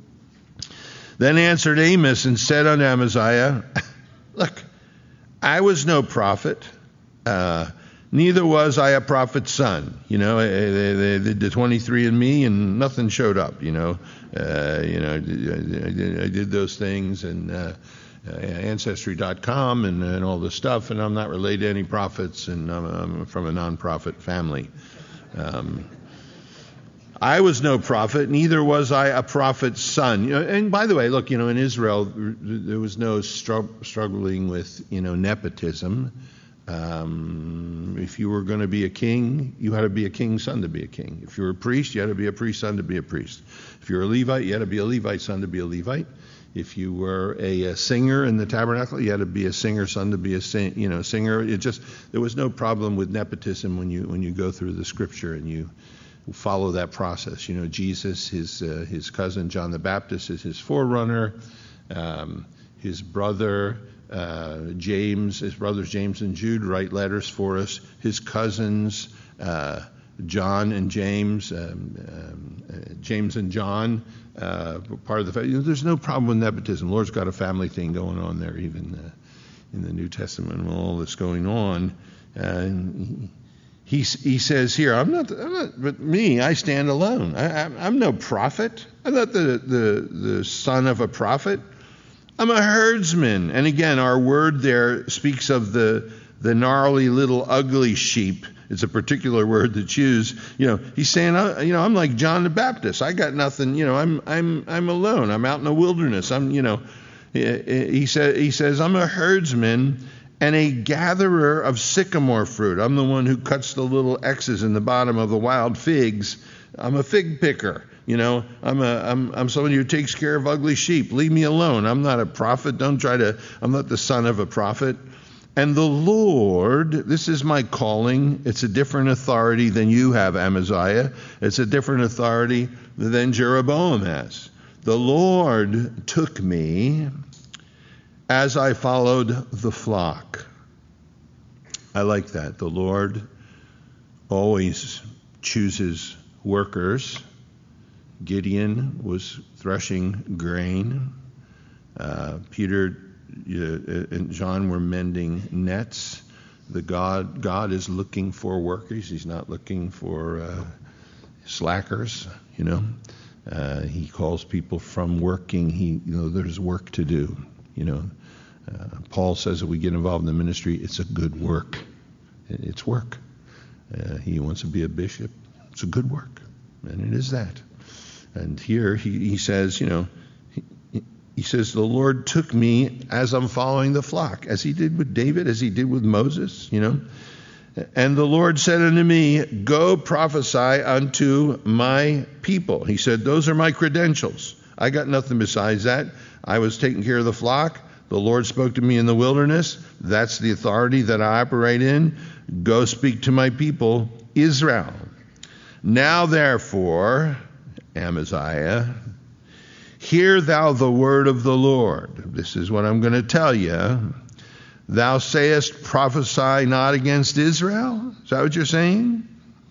Then answered Amos and said unto Amaziah, look, I was no prophet. Uh, neither was I a prophet's son. You know, they, they, they did twenty-three and me, and nothing showed up. You know, uh, you know, I did, I did those things, and uh, uh, Ancestry dot com and, and all this stuff, and I'm not related to any prophets, and I'm, I'm from a non-prophet family. Um, I was no prophet, neither was I a prophet's son. You know, and by the way, look, you know, in Israel, there was no str- struggling with, you know, nepotism. Um, if you were going to be a king, you had to be a king's son to be a king. If you were a priest, you had to be a priest's son to be a priest. If you were a Levite, you had to be a Levite's son to be a Levite. If you were a, a singer in the tabernacle, you had to be a singer's son to be a sing, you know singer. It just there was no problem with nepotism when you when you go through the scripture and you follow that process. You know, Jesus, his uh, his cousin John the Baptist is his forerunner. Um, his brother uh, James, his brothers James and Jude write letters for us. His cousins uh, John and James, um, um, uh, James and John, uh, part of the family. You know, there's no problem with nepotism. The Lord's got a family thing going on there, even uh, in the New Testament, with all this going on. And he, he says here, I'm not, I'm not, but me, I stand alone. I, I'm, I'm no prophet. I'm not the, the, the son of a prophet. I'm a herdsman. And again, our word there speaks of the, the gnarly little ugly sheep. It's a particular word that's used. You know, he's saying, you know, I'm like John the Baptist. I got nothing. You know, I'm I'm I'm alone. I'm out in the wilderness. I'm, you know, he said he says I'm a herdsman and a gatherer of sycamore fruit. I'm the one who cuts the little X's in the bottom of the wild figs. I'm a fig picker. You know, I'm a I'm I'm someone who takes care of ugly sheep. Leave me alone. I'm not a prophet. Don't try to. I'm not the son of a prophet. And the Lord, this is my calling. It's a different authority than you have, Amaziah. It's a different authority than Jeroboam has. The Lord took me as I followed the flock. I like that. The Lord always chooses workers. Gideon was threshing grain. Uh, Peter and John were mending nets. The God God is looking for workers. He's not looking for uh, slackers. You know, uh, he calls people from working. He, you know, there's work to do. You know, uh, Paul says that we get involved in the ministry, it's a good work. It's work. Uh, he wants to be a bishop. It's a good work, and it is that. And here he, he says, you know. He says, the Lord took me as I'm following the flock, as he did with David, as he did with Moses, you know. And the Lord said unto me, go prophesy unto my people. He said, those are my credentials. I got nothing besides that. I was taking care of the flock. The Lord spoke to me in the wilderness. That's the authority that I operate in. Go speak to my people, Israel. Now, therefore, Amaziah, hear thou the word of the Lord. This is what I'm going to tell you. Thou sayest, prophesy not against Israel. Is that what you're saying?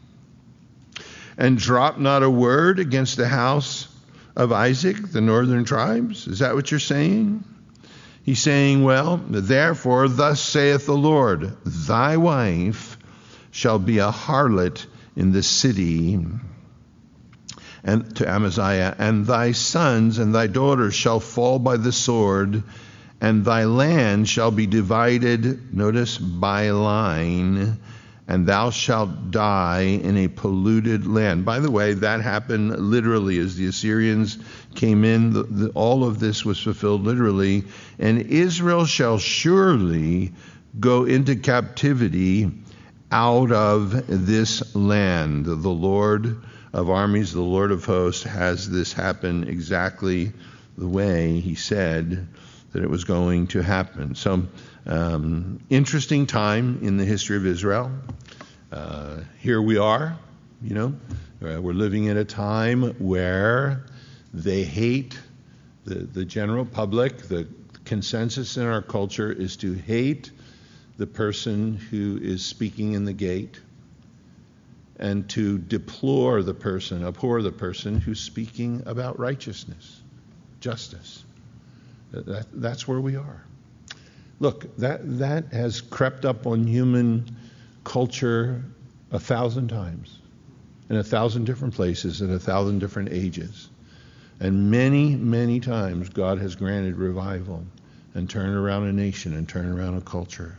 And drop not a word against the house of Isaac, the northern tribes. Is that what you're saying? He's saying, well, therefore, thus saith the Lord, thy wife shall be a harlot in the city, and to Amaziah, and thy sons and thy daughters shall fall by the sword, and thy land shall be divided, notice, by line, and thou shalt die in a polluted land. By the way, that happened literally as the Assyrians came in. The, the, all of this was fulfilled literally. And Israel shall surely go into captivity out of this land. The Lord of armies, the Lord of hosts, has this happen exactly the way he said that it was going to happen. So, um, interesting time in the history of Israel. Uh, here we are, you know, uh, we're living in a time where they hate the, the general public. The consensus in our culture is to hate the person who is speaking in the gate and to deplore the person, abhor the person who's speaking about righteousness, justice. That, that's where we are. Look, that that has crept up on human culture a thousand times, in a thousand different places, in a thousand different ages. And many, many times God has granted revival and turned around a nation and turned around a culture.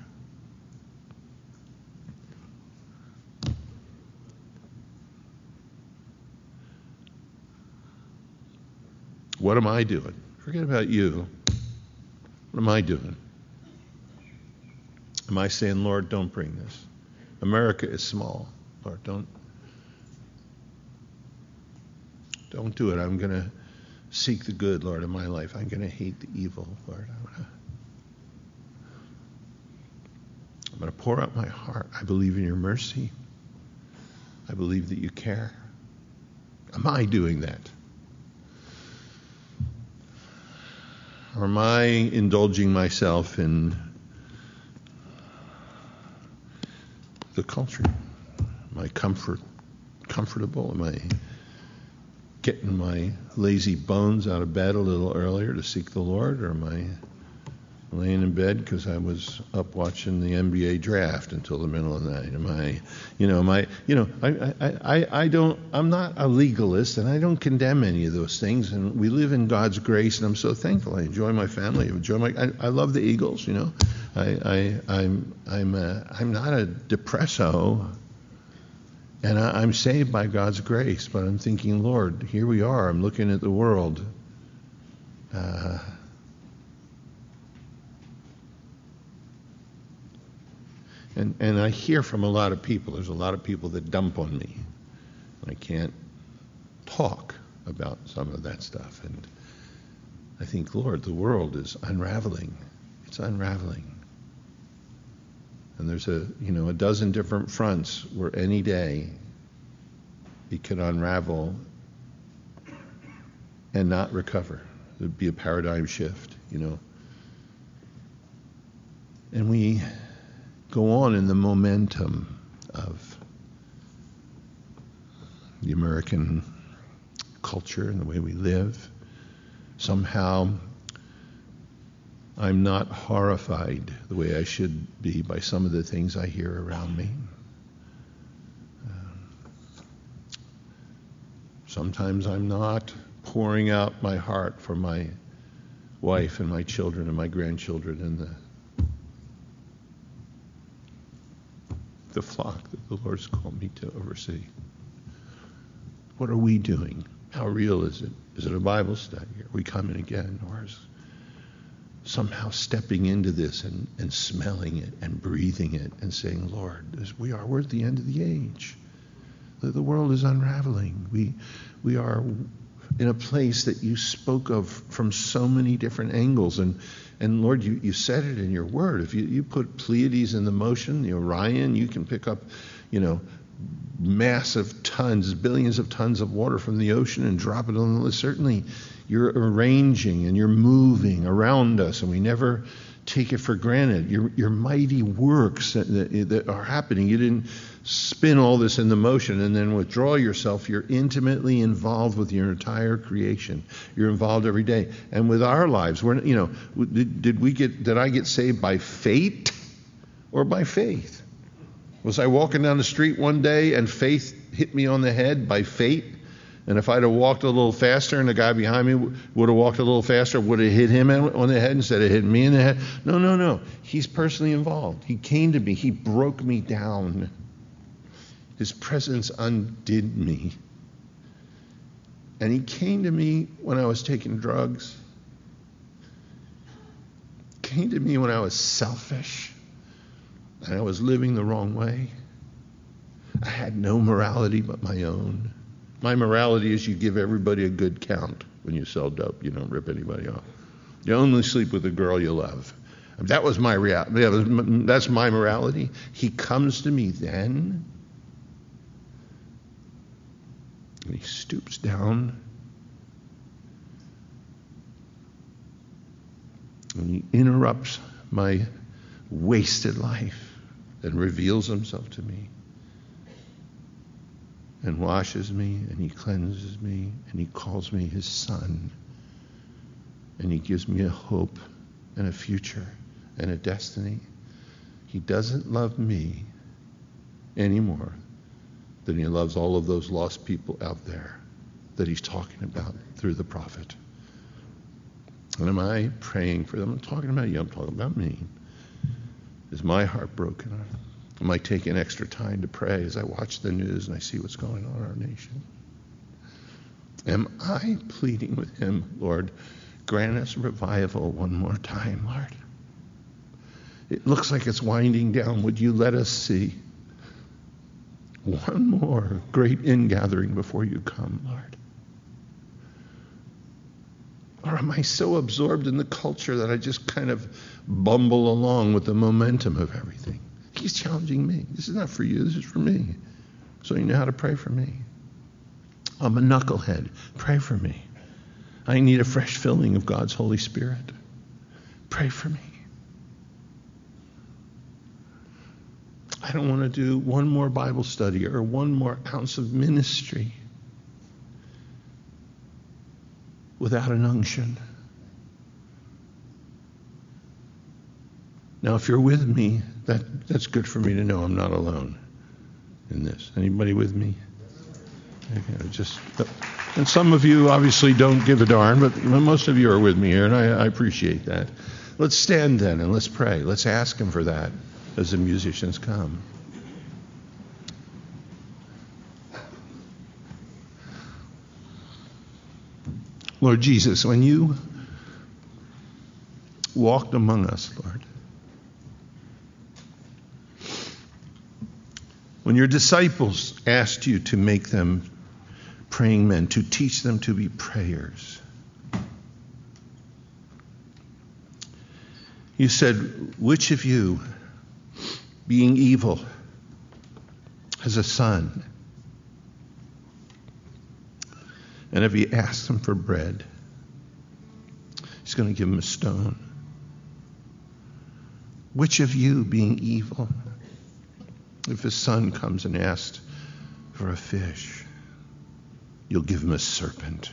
What am I doing? Forget about you. What am I doing? Am I saying, Lord, don't bring this? America is small. Lord, don't don't do it. I'm going to seek the good, Lord, in my life. I'm going to hate the evil, Lord. I'm going to, I'm going to pour out my heart. I believe in your mercy. I believe that you care. Am I doing that? Or am I indulging myself in the culture? Am I comfort, comfortable? Am I getting my lazy bones out of bed a little earlier to seek the Lord? Or am I laying in bed because I was up watching the N B A draft until the middle of the night? Am I, you know, am I, you know, I, I, I, I don't, I'm not a legalist, and I don't condemn any of those things. And we live in God's grace, and I'm so thankful. I enjoy my family. I enjoy my, I, I love the Eagles, you know. I, I, I'm, I'm, a, I'm not a depresso, and I, I'm saved by God's grace. But I'm thinking, Lord, here we are. I'm looking at the world. Uh, And, and I hear from a lot of people, there's a lot of people that dump on me. I can't talk about some of that stuff. And I think, Lord, the world is unraveling. It's unraveling. And there's a, you know, a dozen different fronts where any day it can unravel and not recover. There'd be a paradigm shift, you know. And we go on in the momentum of the American culture and the way we live. Somehow, I'm not horrified the way I should be by some of the things I hear around me. Uh, sometimes I'm not pouring out my heart for my wife and my children and my grandchildren and the the flock that the Lord's called me to oversee. What are we doing? How real is it? Is it a Bible study? Are we coming again? Or is somehow stepping into this and, and smelling it and breathing it and saying, Lord, this, we are, we're at the end of the age. The, the world is unraveling. We, we are in a place that you spoke of from so many different angles. And And Lord, you, you said it in your word. If you, you put Pleiades in the motion, the Orion, you can pick up, you know, massive tons, billions of tons of water from the ocean and drop it on the list. Certainly you're arranging and you're moving around us, and we never take it for granted. Your, your mighty works that, that, that are happening. You didn't spin all this into motion and then withdraw yourself. You're intimately involved with your entire creation. You're involved every day. And with our lives, we're, you know, did, did we get, did I get saved by fate or by faith? Was I walking down the street one day and faith hit me on the head by fate? And if I'd have walked a little faster and the guy behind me would have walked a little faster, would have hit him on the head instead of hitting me in the head? No, no, no. He's personally involved. He came to me. He broke me down. His presence undid me. And he came to me when I was taking drugs. Came to me when I was selfish and I was living the wrong way. I had no morality but my own. My morality is you give everybody a good count when you sell dope. You don't rip anybody off. You only sleep with the girl you love. That was my reality. That's my morality. He comes to me then, and he stoops down, and he interrupts my wasted life and reveals himself to me. And washes me, and he cleanses me, and he calls me his son. And he gives me a hope and a future and a destiny. He doesn't love me any more than he loves all of those lost people out there that he's talking about through the prophet. And am I praying for them? I'm talking about you. I'm talking about me. Is my heart broken? Am I taking extra time to pray as I watch the news and I see what's going on in our nation? Am I pleading with him, Lord, grant us revival one more time, Lord? It looks like it's winding down. Would you let us see one more great ingathering before you come, Lord? Or am I so absorbed in the culture that I just kind of bumble along with the momentum of everything? He's challenging me. This is not for you. This is for me. So you know how to pray for me. I'm a knucklehead. Pray for me. I need a fresh filling of God's Holy Spirit. Pray for me. I don't want to do one more Bible study or one more ounce of ministry without an unction. Now, if you're with me, that, that's good for me to know I'm not alone in this. Anybody with me? Okay, just, and some of you obviously don't give a darn, but most of you are with me here, and I, I appreciate that. Let's stand then and let's pray. Let's ask him for that as the musicians come. Lord Jesus, when you walked among us, Lord, when your disciples asked you to make them praying men, to teach them to be prayers, you said, which of you, being evil, has a son, and if he asks him for bread, he's going to give him a stone? Which of you, being evil, if his son comes and asks for a fish, you'll give him a serpent?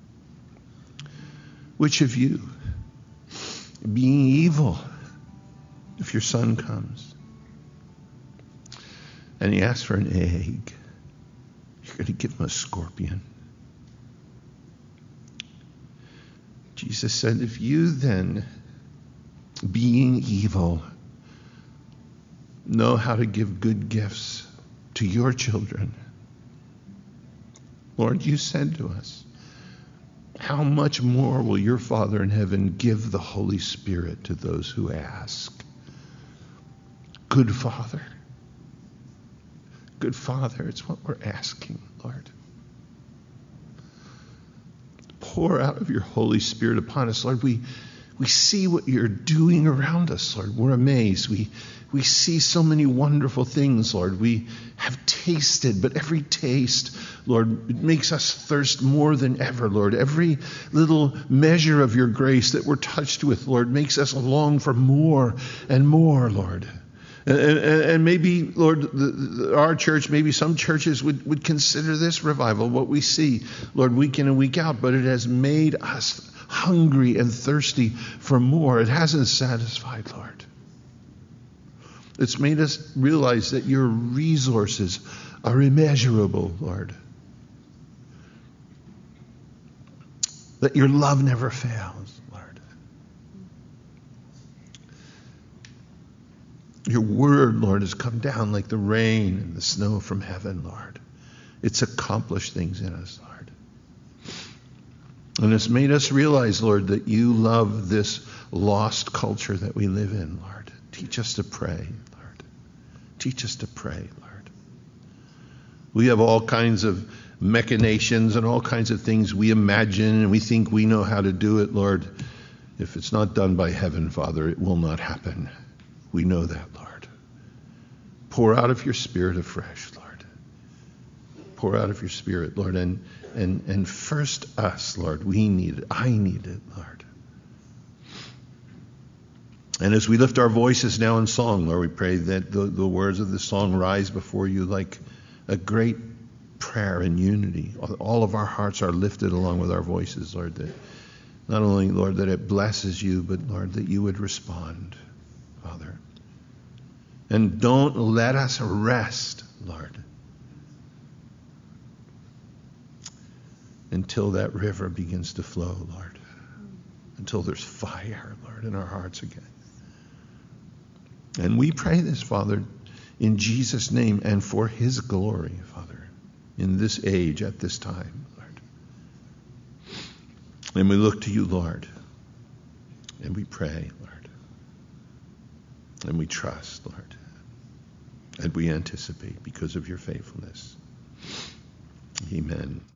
Which of you, being evil, if your son comes and he asks for an egg, you're going to give him a scorpion? Jesus said, if you then, being evil, know how to give good gifts to your children, Lord, you said to us, how much more will your Father in heaven give the Holy Spirit to those who ask? Good Father. Good Father, it's what we're asking, Lord. Pour out of your Holy Spirit upon us. Lord, we, we see what you're doing around us, Lord. We're amazed. We, we see so many wonderful things, Lord. We have tasted, but every taste, Lord, it makes us thirst more than ever, Lord. Every little measure of your grace that we're touched with, Lord, makes us long for more and more, Lord. And, and, and maybe, Lord, the, the, our church, maybe some churches would, would consider this revival, what we see, Lord, week in and week out, but it has made us hungry and thirsty for more. It hasn't satisfied, Lord. It's made us realize that your resources are immeasurable, Lord. That your love never fails, Lord. Your word, Lord, has come down like the rain and the snow from heaven, Lord. It's accomplished things in us, Lord. And it's made us realize, Lord, that you love this lost culture that we live in, Lord. Teach us to pray, Lord. Teach us to pray, Lord. We have all kinds of machinations and all kinds of things we imagine and we think we know how to do it, Lord. If it's not done by heaven, Father, it will not happen. We know that, Lord. Pour out of your Spirit afresh, Lord. Pour out of your Spirit, Lord, and And and first us, Lord. We need it. I need it, Lord. And as we lift our voices now in song, Lord, we pray that the, the words of the song rise before you like a great prayer in unity. All of our hearts are lifted along with our voices, Lord. That not only, Lord, that it blesses you, but, Lord, that you would respond, Father. And don't let us rest, Lord, until that river begins to flow, Lord. Until there's fire, Lord, in our hearts again. And we pray this, Father, in Jesus' name and for his glory, Father, in this age, at this time, Lord. And we look to you, Lord, and we pray, Lord, and we trust, Lord, and we anticipate because of your faithfulness. Amen.